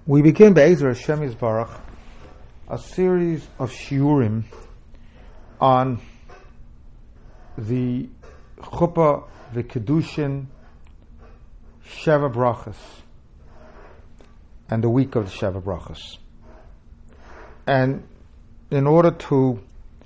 We begin Be'ezer Hashem Yisbarach a series of shiurim on the Chuppah V'Kedushin Sheva Brachas and the week of the Sheva Brachas. And in order to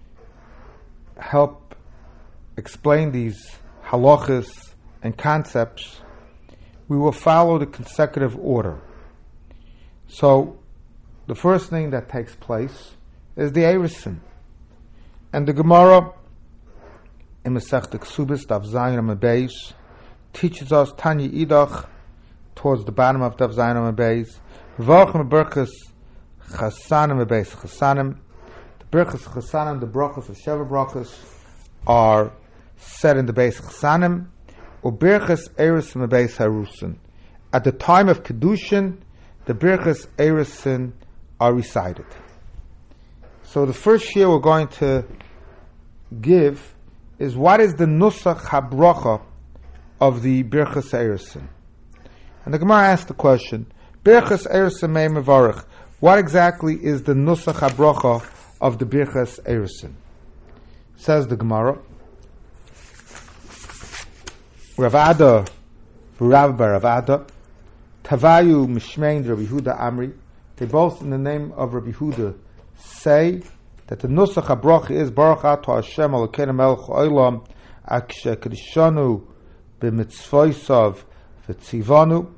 help explain these halachas and concepts, we will follow the consecutive order. So, the first thing that takes place is the Erusin. And the Gemara in Masechta Ksubis, Daf Zayin Amud Beis, teaches us Tanya Idach towards the bottom of Daf Zayin Amud Beis, V'archim Berchas Chasanim Beis Chasanim. The Berchas Chasanim, the brachas of Sheva Brachas, are said in the Beis Chasanim, or Berchas Erusin Beis Harusin. At the time of Kedushin, the Berchas Erusin are recited. So the first shir we're going to give is what is the Nusach HaBracha of the Berchas Erusin. And the Gemara asks the question, Berchas Erusin Mei Mevarach, what exactly is the Nusach HaBracha of the Berchas Erusin? Says the Gemara, Rav Ada, Rav Bar Rav Ada, Tavayu Mishmein Rabbi Huda Amri, they both in the name of Rabbi Huda say that the Nusach HaBracha is Baruch Ato Hashem Elokeinu Melech Ha'olam Akshe Kedishanu B'mitzvosav V'tzivanu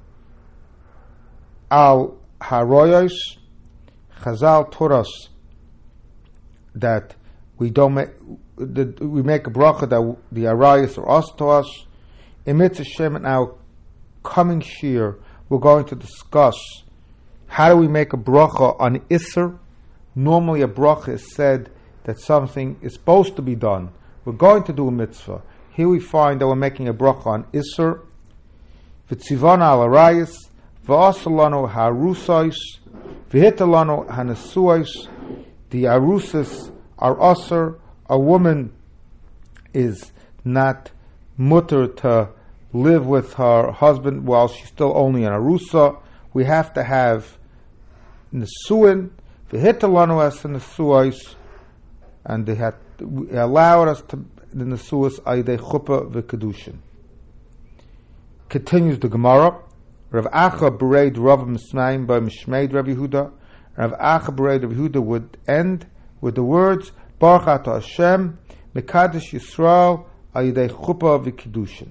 Al Haroyos. Chazal taught us that we make a bracha that the Arayos are us to us. In Mitzvah Shem, in our coming shir, we're going to discuss how do we make a bracha on Isser. Normally a bracha is said that something is supposed to be done. We're going to do a mitzvah. Here we find that we're making a bracha on Isser. V'tzivana al Arayos, v'asalanu ha'arusais, v'hitalanu ha'nesuais. The arusas are usher. A woman is not mutter to live with her husband while she's still only an arusa. We have to have nesuin, v'hitalanu as nesuais, and they allowed us to the nesuas aydei chuppah v'kedushin. Continues the Gemara. Rav Acha bereid Rav Mismaim by Mishmeid Rabbi Huda. Rav Acha bereid Rabbi Huda would end with the words Baruch Ato Hashem Mekadosh Yisrael aydei chuppah v'kedushin.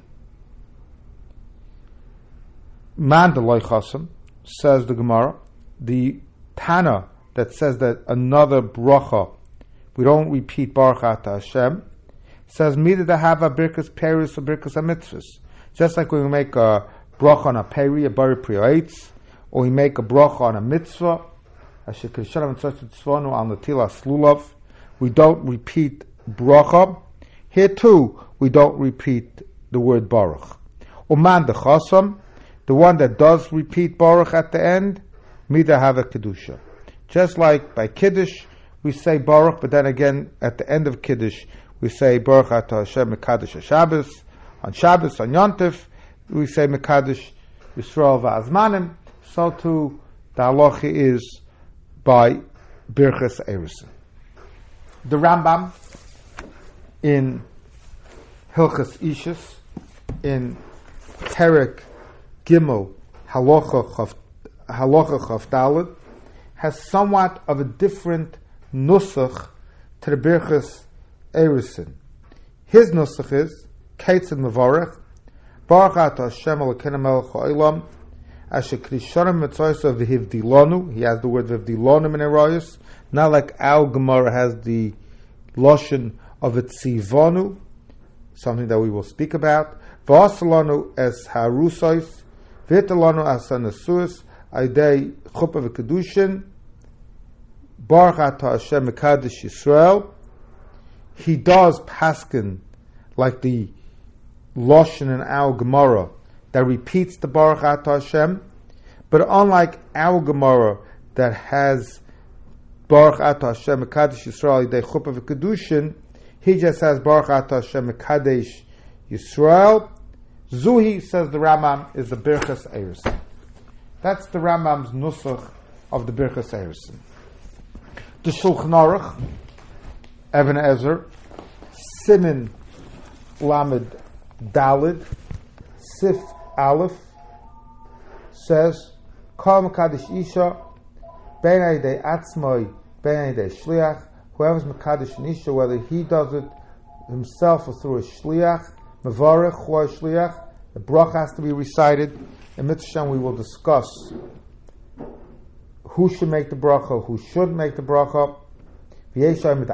Man the Loichasam, says the Gemara, the Tana that says that another bracha, we don't repeat Baruch Ato Hashem, says Mida to have a birkas peris or birkas mitzvahs. Just like when we make a bracha on a peri, a bari priyaitz, or we make a bracha on a mitzvah, we don't repeat bracha. Here too, we don't repeat the word Baruch. Uman the Chasam, the one that does repeat Baruch at the end, Mida Hava Kedusha. Just like by Kiddush, we say Baruch, but then again, at the end of Kiddush, we say Baruch Ato Hashem Mekadosh HaShabbos. On Shabbos, on Yontif, we say Mekadosh Yisrael V'azmanim. So too, the halacha is by Birchas Erusin. The Rambam in Hilchas Ishus, in Perek Gimel Halacha Chavdalad, has somewhat of a different nusach to the Birchas Erusin. His nusach is Keitzad Mevarech Baruch Ato Hashem Elokeinu Melech Ha'olam Asher Kedishanim Mitzvosav V'hivdilanu. He has the word V'hivdilanu in Arayos, not like our Gemara has the Lashon of Tzivanu, something that we will speak about. V'asalanu es harusais, v'hitalanu as hanesuas, aydei chuppah v'kedushin, Baruch Ato Hashem Mekadosh Yisrael. He does paskin like the Lashon in our Gemara that repeats the Baruch Ato Hashem, but unlike our Gemara that has Baruch Ato Hashem Mekadosh Yisrael aydei chuppah v'kedushin, he just has Baruch Ato Hashem Mekadosh Yisrael. Zuhi, says the Rambam, is the Birchas Erusin. That's the Rambam's nusach of the Birchas Eirsin. The Shulchan Aruch, Even Ezer, Simin Lamed Dalid, Sif Aleph, says, Kol Mekadosh Isha, Ben Eidei Atzmoi, Ben Eidei Shliach, whoever's Mekadosh an Isha, whether he does it himself or through a Shliach, Mevarech, Chua Shliach, the brach has to be recited. In Mitzvah we will discuss who should make the bracha, who should make the bracha. The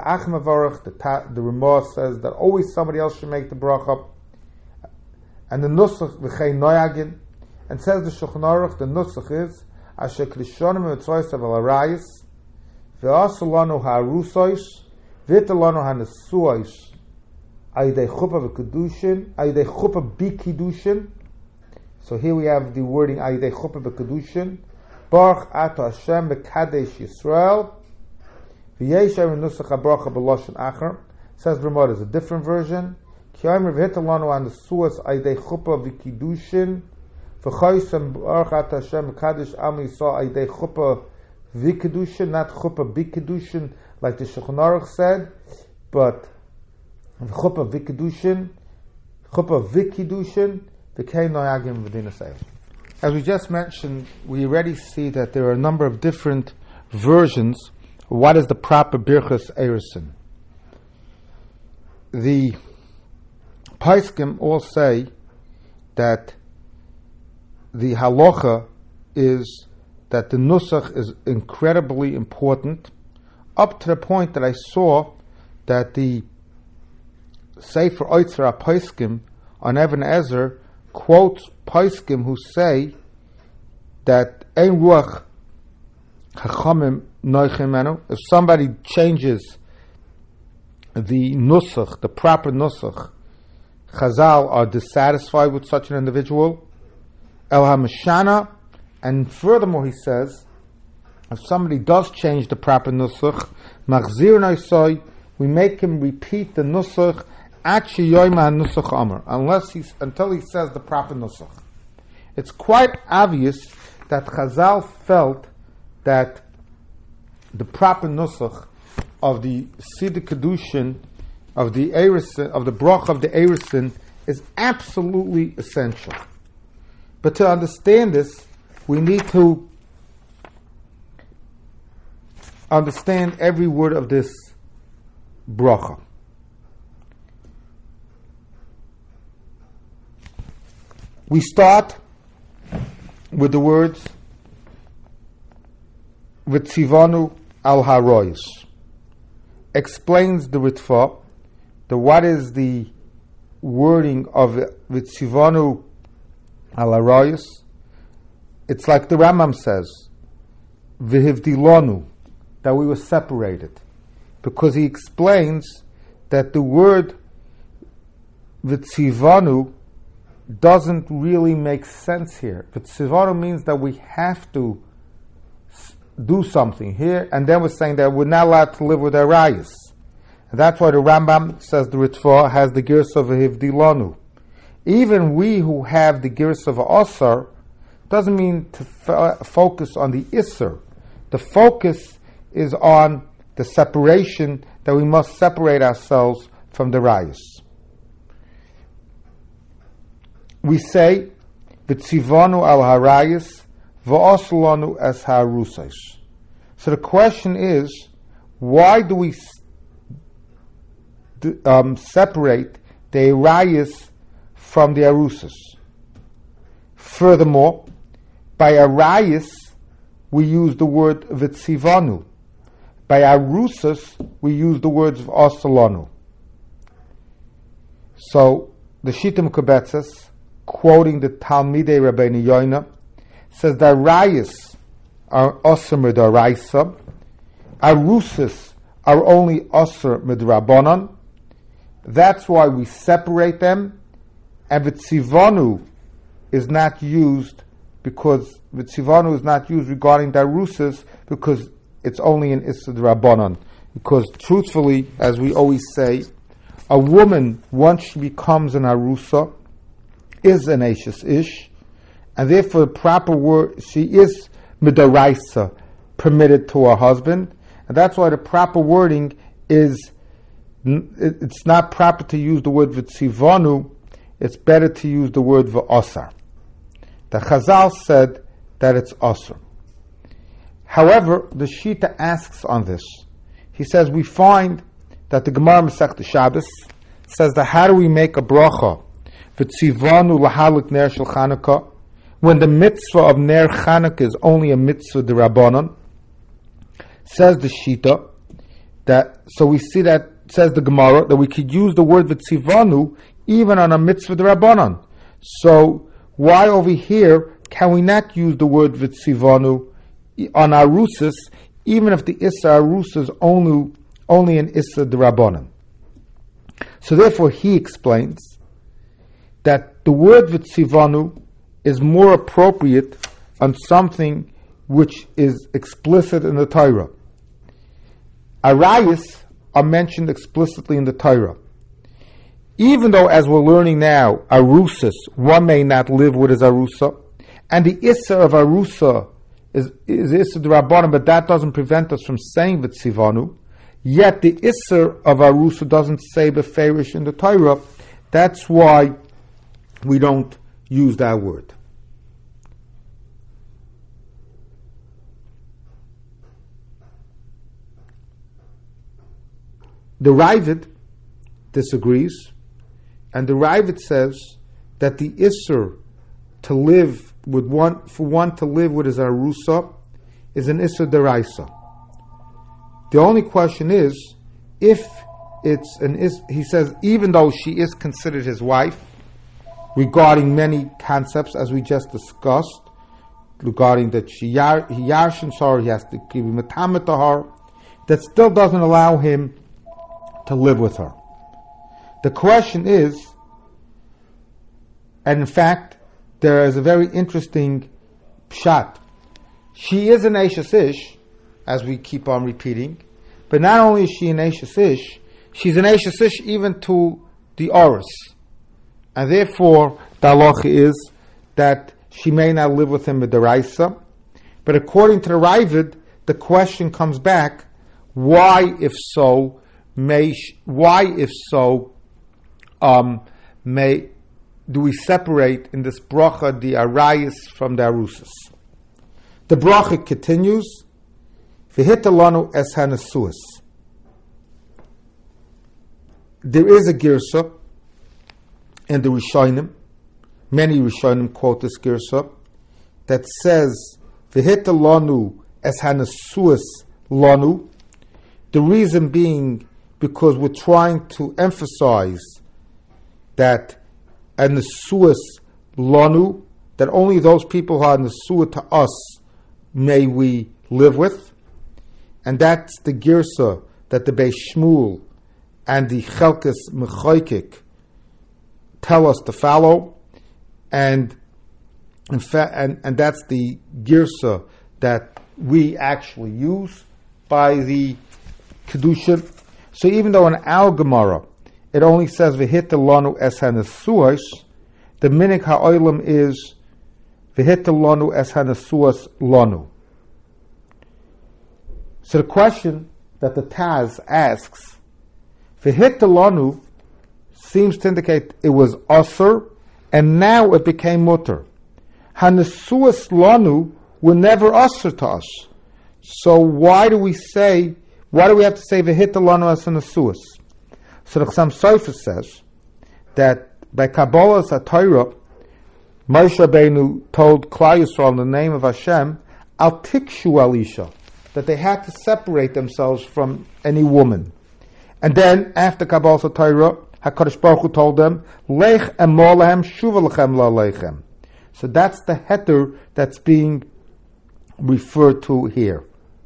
Ramah says that always somebody else should make the bracha. And the Nusach v'chei noyagin, and says the Shulchan Aruch, the Nusach is asher klishonim mitzvos av alarayis ve'asalanu ha'arusois v'italanu ha'nesuois ayidei chuppah v'kedushin ayidei chuppah b'kedushin. So here we have the wording ayidei chuppah b'kedushin. Baruch ato Hashem b'kadesh Yisrael v'yesher v'nusach ha'bracha b'loshen acher. Says Ramah, is a different version. Ki omer v'hitalanu ha'nesuos ayidei chuppah v'kedushin v'choisem baruch ato Hashem b'kadesh am Yisrael ayidei chuppah v'kedushin, not chuppah b'kedushin like the Shulchan Aruch said, but chuppah v'kedushin, v'kei noyagim v'din asayim. As we just mentioned, we already see that there are a number of different versions of what is the proper Birchas Eirsin. The Paiskim all say that the halacha is that the nusach is incredibly important, up to the point that I saw that the Sefer Oitzer HaPaiskim on Even Ezer quotes Paiskim who say that Ein Ruach Chachamim Noichem Menu, if somebody changes the nusach, the proper nusach, Chazal are dissatisfied with such an individual. El HaMashana, and furthermore he says, if somebody does change the proper nusach, Machzir Noisoi, we make him repeat the nusach until he says the proper nusach. It's quite obvious that Chazal felt that the proper nusach of the Siddur Kedushin, of the Eirsin, of the brach of the Eirsin, is absolutely essential. But to understand this, we need to understand every word of this bracha. We start with the words V'tzivanu al haroyis. Explains the Ritva, what is the wording of V'tzivanu al haroyis. It's like the Rambam says, V'hivdilonu, that we were separated. Because he explains that the word V'tzivanu doesn't really make sense here. V'tzivanu means that we have to do something here, and then we're saying that we're not allowed to live with our rayas. And that's why the Rambam, says the Ritva, has the girs of a hivdilonu. Even we who have the girs of a osar doesn't mean to focus on the isser. The focus is on the separation, that we must separate ourselves from the rayas. We say, V'tzivanu al harayis, v'oslanu as harusais. So the question is, why do we separate the harayis from the arusas? Furthermore, by harayis, we use the word v'tzivanu. By arusas, we use the words v'oslanu. So, the Shita Mekubetzes, quoting the Talmidei Rabbeinu Yoina, says that rayas are osir midaraisa, arusas are only osir midrabanan. That's why we separate them, and v'tzivanu is not used because v'tzivanu is not used regarding the arusas because it's only in Issa Drabanan. Because truthfully, as we always say, a woman, once she becomes an arusa, is an Ashes Ish, and therefore the proper word, she is midaraisa, permitted to her husband, and that's why the proper wording is, it's not proper to use the word v'tzivanu, it's better to use the word v'asar. The Chazal said that it's asr. However, the Shita asks on this. He says, we find that the Gemara Masechta Shabbos says that how do we make a bracha v'tzivanu lahalik ner shel Chanukah when the mitzvah of ner Chanukah is only a mitzvah d'Rabbanan? Says the Shita that, so we see that, says the Gemara, that we could use the word v'tzivanu even on a mitzvah d'Rabbanan. So why over here can we not use the word v'tzivanu on Arusas, even if the Issa Arusas is only an Issa d'Rabbanan? So therefore he explains that the word v'tzivanu is more appropriate on something which is explicit in the Torah. Arayos are mentioned explicitly in the Torah. Even though, as we're learning now, Arusas, one may not live with his Arusa, and the Issa of Arusa is Issa d'Rabbanan, but that doesn't prevent us from saying v'tzivanu. Yet the Issa of Arusa doesn't say beferish in the Torah. That's why we don't use that word. The Ravid disagrees, and the Ravid says that the Isser to live with one, for one to live with his Arusa, is an Isser deraisa. The only question is, if it's an he says, even though she is considered his wife, regarding many concepts as we just discussed, regarding that he yarshin her, he has to give him a tamet to her, that still doesn't allow him to live with her. The question is, and in fact, there is a very interesting pshat. She is an Eishes Ish, as we keep on repeating, but not only is she an Eishes Ish, she's an Eishes Ish even to the Oris. And therefore, the halacha is that she may not live with him with the Raisa. But according to the Ravid, the question comes back, why, if so, do we separate in this bracha the arayis from the arusas? The bracha continues, v'hita lanu es hanasuas. There is a girsa in the Rishonim, many Rishonim quote this girsa, that says, v'hita lanu es hanasuas lanu. The reason being because we're trying to emphasize that a nesuas lanu, that only those people who are nesua to us may we live with, and that's the girsa that the Beis Shmuel and the Chelkas Mechoykik tell us to follow, and in fact, and that's the girsa that we actually use by the Kedusha. So even though in our Gemara it only says v'hita lanu es hanasuas, the minik ha'olam is v'hita lanu es hanasuas lanu. So the question that the Taz asks, v'hita lanu, seems to indicate it was asur, and now it became mutter. Hanasuas lanu were never asur to us. So why do we have to say v'hita lanu es hanasuas? So the Chassam Sofer says that by Kabbalah Torah, Moshe Rabbeinu told Klal Yisrael in the name of Hashem, Al tikshu alisha, that they had to separate themselves from any woman. And then after Kabbalah Torah, HaKadosh Baruch Hu told them, Lech emor lahem shuva lechem la'aleichem. So that's the heter that's being referred to here.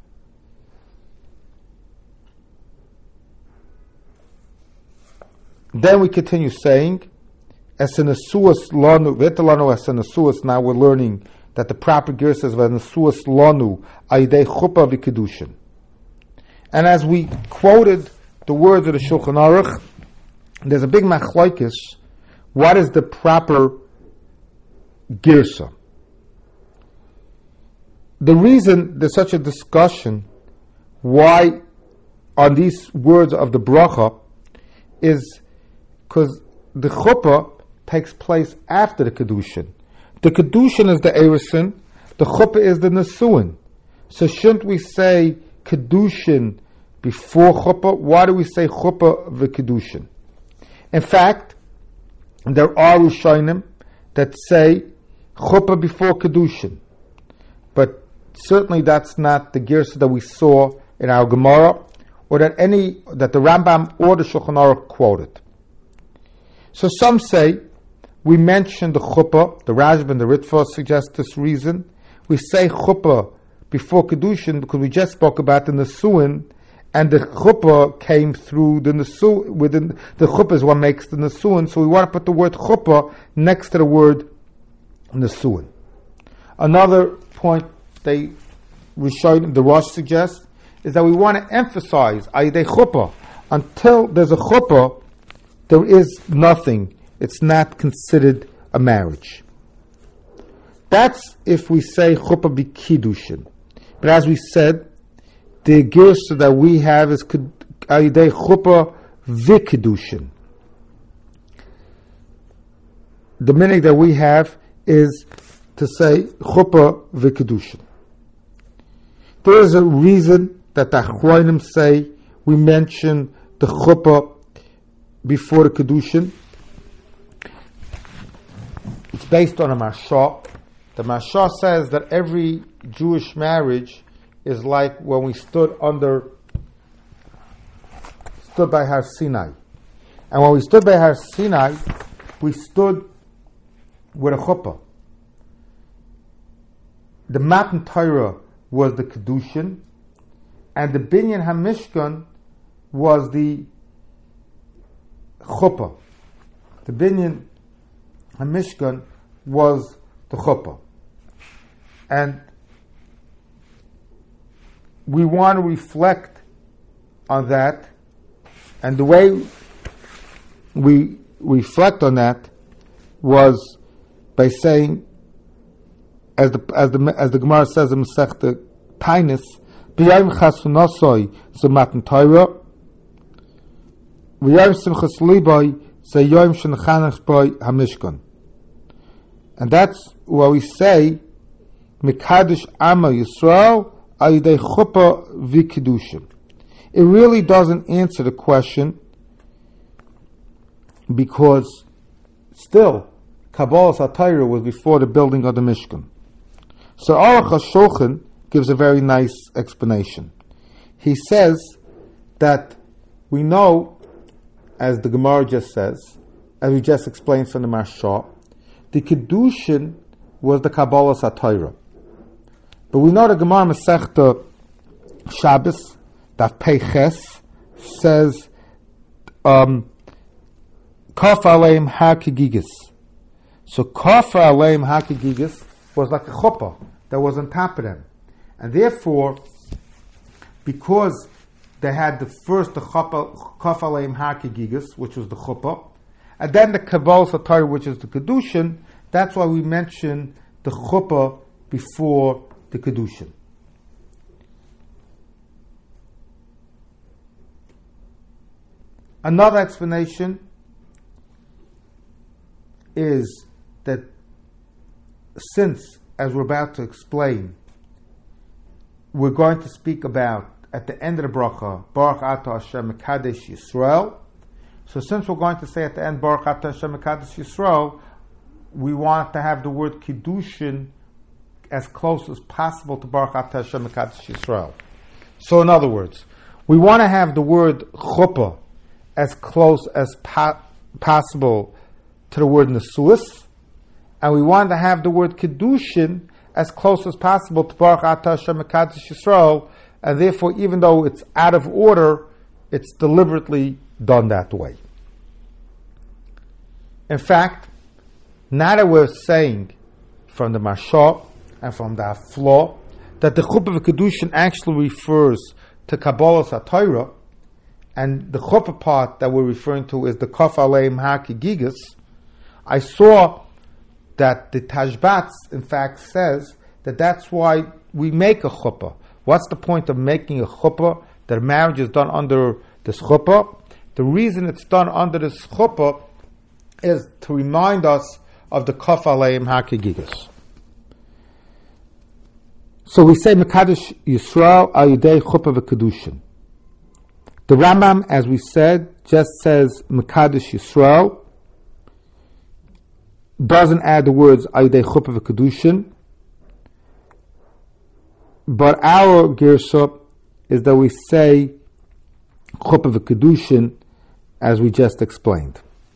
Then we continue saying, Esenasuas lanu, vetelanu esenasuas, now we're learning that the proper gear says, Vesenasuas lanu, aidei chuppah v'kedushin. And as we quoted the words of the Shulchan Aruch, there's a big machlokes, what is the proper girsa? the reason there's such a discussion why on these words of the bracha is because the chuppah takes place after the kedushin. The kedushin is the erisin, the chuppah is the nesuin. So shouldn't we say kedushin before chuppah? Why do we say chuppah v'kedushin? In fact, there are Rishonim that say chuppah before kedushin, but certainly that's not the girsa that we saw in our Gemara, or that the Rambam or the Shulchan Aruch quoted. So some say we mention the chuppah, the Rashba and the Ritva suggest this reason. We say chuppah before kedushin because we just spoke about the nesuin, and the chuppah came through the nesuin. Within the chuppah is what makes the nesuin, so we want to put the word chuppah next to the word nesuin. Another point the Rosh suggests is that we want to emphasize ayidei chuppah. Until there's a chuppah, there is nothing. It's not considered a marriage. That's if we say chuppah b'kiddushin. But as we said, the girsa that we have is ayidei chuppah v'kiddushin. The meaning that we have is to say chuppah v'kiddushin. There is a reason that the Achronim say we mention the chuppah before the kedushin. It's based on a Marsha. The Marsha says that every Jewish marriage is like when we stood by Har Sinai. And when we stood by Har Sinai, we stood with a chuppah. The Matan Torah was the kedushin, and the Binyan HaMishkan was the chuppah. The Binyan HaMishkan was the chuppah. And we want to reflect on that, and the way we reflect on that was by saying, as the Gemara says in Masechta Tainis, B'yayim chasunasoi ze Matan Torah, v'yayim simchas libay ze yoyim shenechanech by hamishkan. And that's what we say, Mekadosh Ama Yisrael ayidei chuppah v'kiddushin. It really doesn't answer the question, because still Kabbalas HaTorah was before the building of the Mishkan. So Aruch HaShulchan gives a very nice explanation. He says that we know, as the Gemara just says, as we just explained from the Marsha, the Kedushin was the Kabbalas HaTorah. But we know the Gemara Masechta Shabbos, that Peiches, says, Kaf Aleim HaKegigis. So Kaf Aleim HaKegigis was like a chuppah that was on top of them. And therefore, because they had the chuppah, Kaf Aleim HaKegigis, which was the chuppah, and then the Kabbalas HaTorah, which is the Kedushin, that's why we mention the chuppah before the Kedushin. Another explanation is that since, as we're about to explain, we're going to speak about, at the end of the bracha, Baruch Atah Hashem Mekadesh Yisrael. So since we're going to say at the end, Baruch Atah Hashem Mekadesh Yisrael, we want to have the word Kiddushin as close as possible to Baruch Atah Hashem Mekadesh Yisrael. So in other words, we want to have the word chuppah as close as possible to the word nesuas, and we want to have the word Kiddushin as close as possible to Baruch Atah Hashem Mekadesh Yisrael, and therefore, even though it's out of order, it's deliberately done that way. In fact, now that we're saying from the Marsha and from the Aflo that the chuppah of Kedushin actually refers to Kabbalas HaTorah, and the chuppah part that we're referring to is the Kaf Aleim HaKegigis, I saw that the Tashbatz, in fact, says that that's why we make a chuppah. What's the point of making a chuppah? That a marriage is done under this chuppah. The reason it's done under this chuppah is to remind us of the Kaf Aleim HaKegigas. So we say Mekadosh Yisrael Al Yidei Chuppah V'Kedushin. The Rambam, as we said, just says Mekadosh Yisrael, doesn't add the words Al Yidei Chuppah V'Kedushin. But our Girsa is that we say Chuppah V'Kedushin, as we just explained.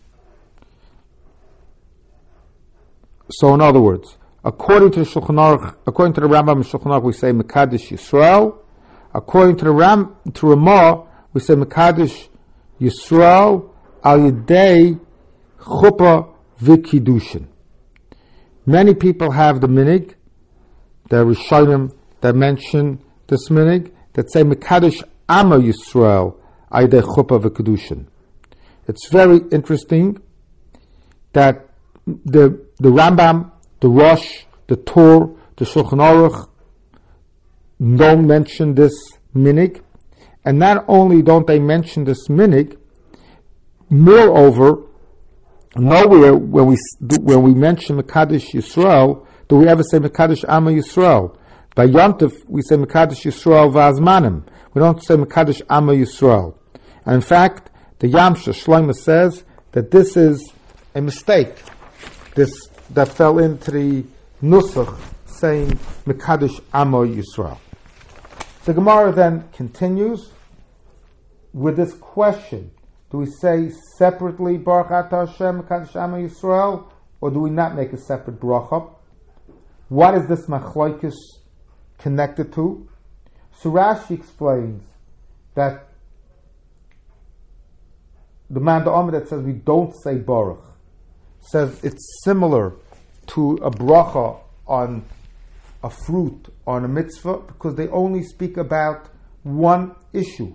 So, in other words, according to the Shulchan Aruch, according to the Rambam and Shulchan Aruch, we say Mekadosh Yisrael. According to the to Ramah, we say Mekadosh Yisrael Al Yidei Chuppah V'Kiddushin. Many people have the minig, the Rishonim that mention this minig, that say Mekadosh Amma Yisrael Al Yidei Chuppah V'Kiddushin. It's very interesting that the Rambam, the Rosh, the Torah, the Shulchan Aruch don't mention this minig, and not only don't they mention this minig, moreover, nowhere when we mention Mekadosh Yisrael do we ever say Mekadosh Amma Yisrael. By Yontif we say Mekadosh Yisrael V'Azmanim. We don't say Mekadosh Amma Yisrael. And in fact, the Yamsha Shlomo says that this is a mistake. This that fell into the Nusach saying Mekadosh Amma Yisrael. The Gemara then continues with this question: do we say separately Baruch Atah Hashem Mekadosh Amma Yisrael, or do we not make a separate bracha? What is this machlokes connected to? So Rashi explains that the man the Omer that says we don't say Baruch says it's similar to a bracha on a fruit, on a mitzvah, because they only speak about one issue.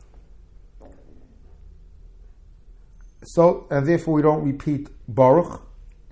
So, and therefore we don't repeat Baruch.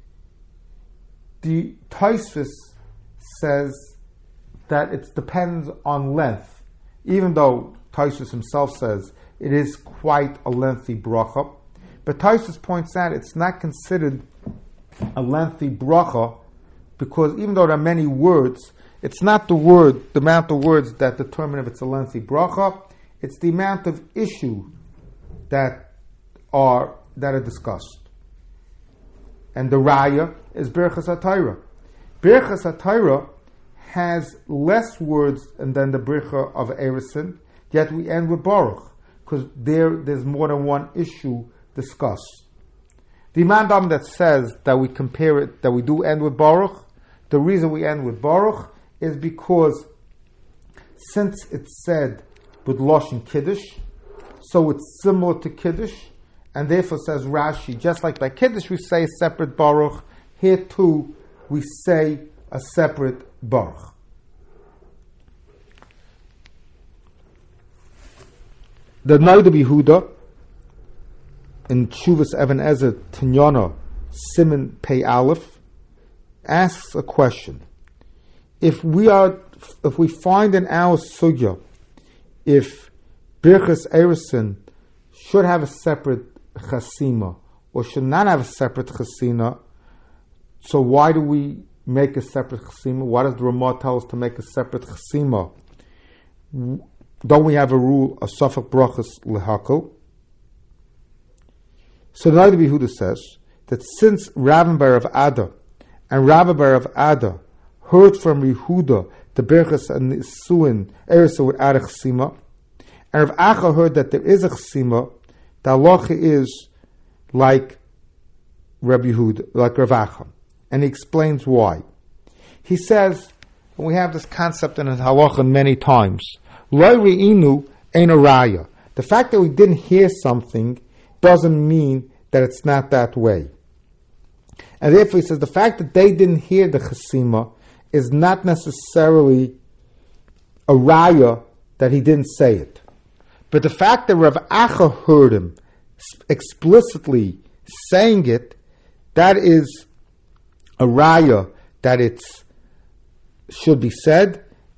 The Tosfos says that it depends on length, even though Tosfos himself says it is quite a lengthy bracha. But Tosfos points out it's not considered a lengthy bracha because even though there are many words, it's not the amount of words that determine if it's a lengthy bracha. It's the amount of issue that are discussed. And the raya is Birchas HaTorah. Birchas HaTorah has less words than the Bircha of Erison, yet we end with Baruch, because there's more than one issue discussed. The Imam that says that we compare it, that we do end with Baruch, the reason we end with Baruch is because since it's said with Lashon Kiddush, so it's similar to Kiddush, and therefore says Rashi, just like by Kiddush we say a separate Baruch, here too we say a separate Baruch. The Noda B'Yehuda in Tshuvas Even Ezer Tinyana Siman Pei Aleph asks a question: If we find in our sugya if Birchas Erison should have a separate chasima or should not have a separate chasina, so why do we make a separate chasima? Why does the Ramah tell us to make a separate chasima? Don't we have a rule of Safek Brachas Lehakol? So the Noda B'Yehuda says that since Rav Bar of Ada and Rav Bar of Ada heard from Yehuda the Birchas and Nisuin Erisa without a chasima, and Rav Acha heard that there is a chasima, the halacha is like Rabbi Yehuda, like Rav Acha, and he explains why. He says, and we have this concept in the halacha many times, Lo re'inu ein a raya. The fact that we didn't hear something doesn't mean that it's not that way. And therefore he says the fact that they didn't hear the chasima is not necessarily a raya that he didn't say it. But the fact that Rav Acha heard him explicitly saying it, that is a raya that it should be said,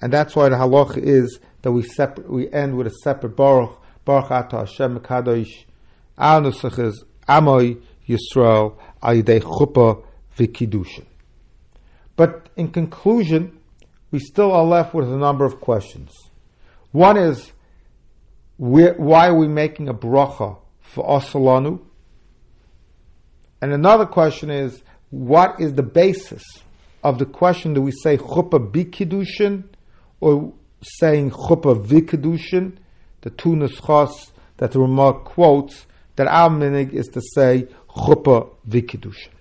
And that's why the halacha is that we end with a separate Baruch Ata Hashem Kadosh. Our nusach is Amoy Yisrael Al Yidei Chuppah V'Kiddushin. But in conclusion, we still are left with a number of questions. One is, why are we making a bracha for Asalanu? And another question is, what is the basis of the question? Do we say Chuppah B'Kiddushin or saying Chuppah V'Kiddushin? The two nuschos that the Ramah quotes, that our minig is to say Chuppah V'Kiddushin.